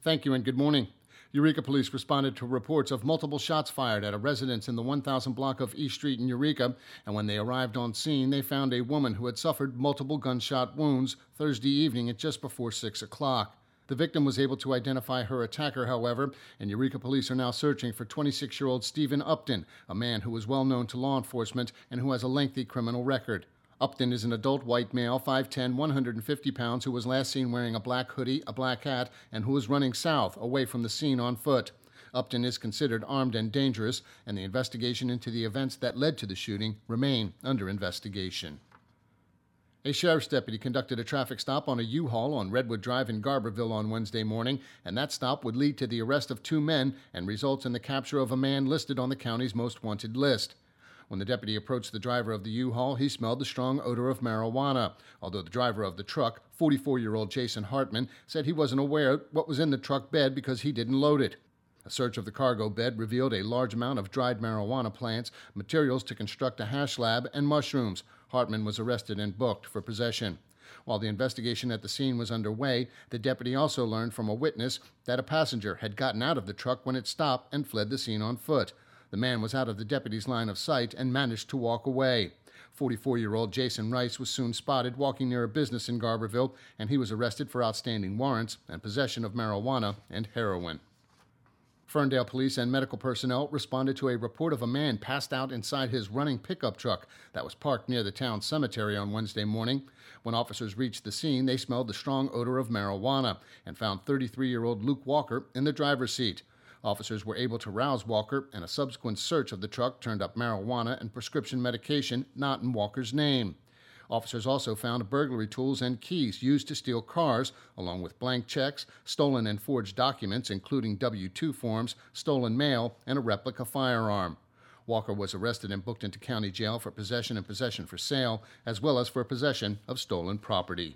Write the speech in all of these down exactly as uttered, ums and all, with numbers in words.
Thank you and good morning. Eureka Police responded to reports of multiple shots fired at a residence in the one thousand block of East Street in Eureka, and when they arrived on scene, they found a woman who had suffered multiple gunshot wounds Thursday evening at just before six o'clock. The victim was able to identify her attacker, however, and Eureka Police are now searching for twenty-six-year-old Stephen Upton, a man who is well known to law enforcement and who has a lengthy criminal record. Upton is an adult white male, five ten, one hundred fifty pounds, who was last seen wearing a black hoodie, a black hat, and who was running south, away from the scene on foot. Upton is considered armed and dangerous, and the investigation into the events that led to the shooting remain under investigation. A sheriff's deputy conducted a traffic stop on a U-Haul on Redwood Drive in Garberville on Wednesday morning, and that stop would lead to the arrest of two men and results in the capture of a man listed on the county's most wanted list. When the deputy approached the driver of the U-Haul, he smelled the strong odor of marijuana, although the driver of the truck, forty-four-year-old Jason Hartman, said he wasn't aware what was in the truck bed because he didn't load it. A search of the cargo bed revealed a large amount of dried marijuana plants, materials to construct a hash lab, and mushrooms. Hartman was arrested and booked for possession. While the investigation at the scene was underway, the deputy also learned from a witness that a passenger had gotten out of the truck when it stopped and fled the scene on foot. The man was out of the deputy's line of sight and managed to walk away. forty-four-year-old Jason Rice was soon spotted walking near a business in Garberville, and he was arrested for outstanding warrants and possession of marijuana and heroin. Ferndale police and medical personnel responded to a report of a man passed out inside his running pickup truck that was parked near the town cemetery on Wednesday morning. When officers reached the scene, they smelled the strong odor of marijuana and found thirty-three-year-old Luke Walker in the driver's seat. Officers were able to rouse Walker, and a subsequent search of the truck turned up marijuana and prescription medication not in Walker's name. Officers also found burglary tools and keys used to steal cars, along with blank checks, stolen and forged documents, including W two forms, stolen mail, and a replica firearm. Walker was arrested and booked into county jail for possession and possession for sale, as well as for possession of stolen property.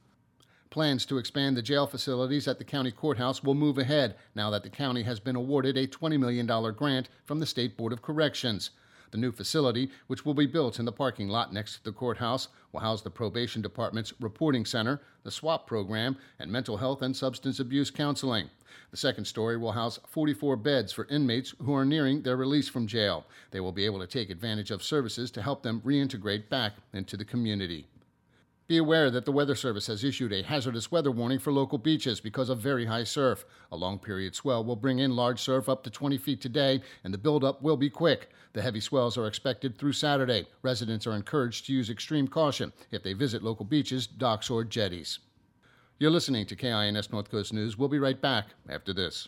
Plans to expand the jail facilities at the county courthouse will move ahead now that the county has been awarded a twenty million dollars grant from the State Board of Corrections. The new facility, which will be built in the parking lot next to the courthouse, will house the Probation Department's reporting center, the SWAP program, and mental health and substance abuse counseling. The second story will house forty-four beds for inmates who are nearing their release from jail. They will be able to take advantage of services to help them reintegrate back into the community. Be aware that the Weather Service has issued a hazardous weather warning for local beaches because of very high surf. A long-period swell will bring in large surf up to twenty feet today, and the buildup will be quick. The heavy swells are expected through Saturday. Residents are encouraged to use extreme caution if they visit local beaches, docks, or jetties. You're listening to K I N S North Coast News. We'll be right back after this.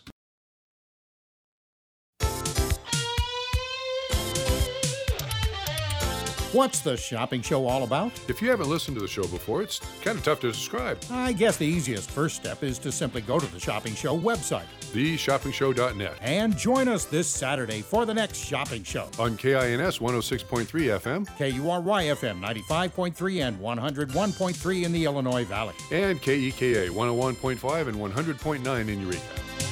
What's the shopping show all about? If you haven't listened to the show before, it's kind of tough to describe. I guess the easiest first step is to simply go to the Shopping Show website, the shopping show dot net, and join us this Saturday for the next shopping show. On K I N S one oh six point three F M, K U R Y F M ninety-five point three and one oh one point three in the Illinois Valley, and K E K A one oh one point five and one hundred point nine in Eureka.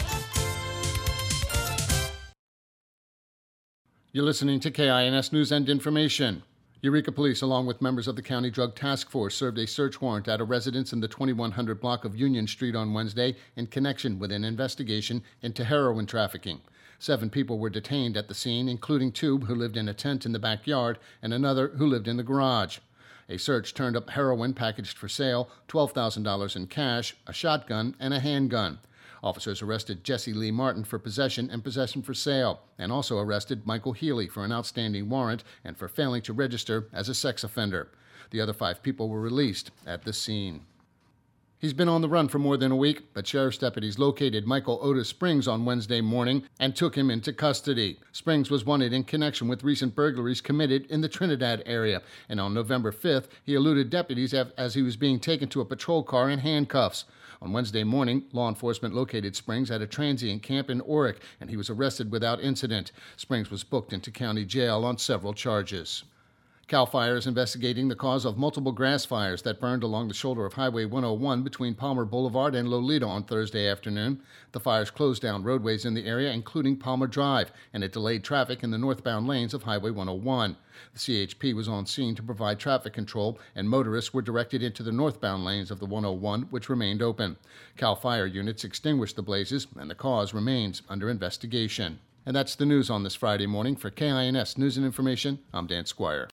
You're listening to K I N S News and Information. Eureka Police, along with members of the County Drug Task Force, served a search warrant at a residence in the twenty-one hundred block of Union Street on Wednesday in connection with an investigation into heroin trafficking. Seven people were detained at the scene, including two who lived in a tent in the backyard and another who lived in the garage. A search turned up heroin packaged for sale, twelve thousand dollars in cash, a shotgun, and a handgun. Officers arrested Jesse Lee Martin for possession and possession for sale, and also arrested Michael Healy for an outstanding warrant and for failing to register as a sex offender. The other five people were released at the scene. He's been on the run for more than a week, but sheriff's deputies located Michael Otis Springs on Wednesday morning and took him into custody. Springs was wanted in connection with recent burglaries committed in the Trinidad area, and on November fifth, he eluded deputies as he was being taken to a patrol car in handcuffs. On Wednesday morning, law enforcement located Springs at a transient camp in Orick, and he was arrested without incident. Springs was booked into county jail on several charges. CAL FIRE is investigating the cause of multiple grass fires that burned along the shoulder of Highway one oh one between Palmer Boulevard and Lolita on Thursday afternoon. The fires closed down roadways in the area, including Palmer Drive, and it delayed traffic in the northbound lanes of Highway one oh one. The C H P was on scene to provide traffic control, and motorists were directed into the northbound lanes of the one oh one, which remained open. CAL FIRE units extinguished the blazes, and the cause remains under investigation. And that's the news on this Friday morning. For K I N S News and Information, I'm Dan Squire.